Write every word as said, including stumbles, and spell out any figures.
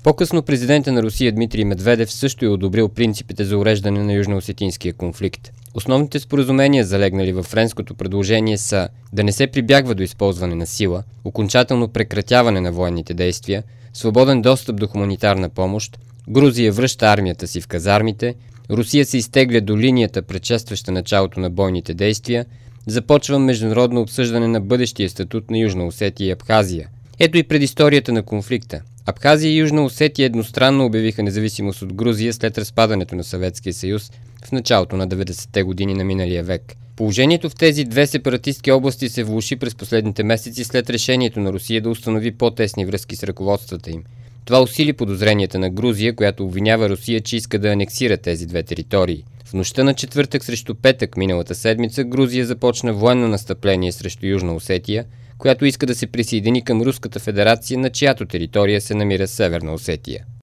По-късно президентът на Русия Дмитрий Медведев също е одобрил принципите за уреждане на южноосетинския конфликт. Основните споразумения, залегнали във френското предложение, са да не се прибягва до използване на сила, окончателно прекратяване на военните действия, свободен достъп до хуманитарна помощ, Грузия връща армията си в казармите, Русия се изтегля до линията, предшестваща началото на бойните действия, започва международно обсъждане на бъдещия статут на Южна Осетия и Абхазия. Ето и предисторията на конфликта. Абхазия и Южна Осетия едностранно обявиха независимост от Грузия след разпадането на Съветския съюз в началото на деветдесетте години на миналия век. Положението в тези две сепаратистки области се влоши през последните месеци след решението на Русия да установи по-тесни връзки с ръководствата им. Това усили подозренията на Грузия, която обвинява Русия, че иска да анексира тези две територии. В нощта на четвъртък срещу петък миналата седмица Грузия започна военно настъпление срещу Южна Осетия, която иска да се присъедини към Руската федерация, на чиято територия се намира Северна Осетия.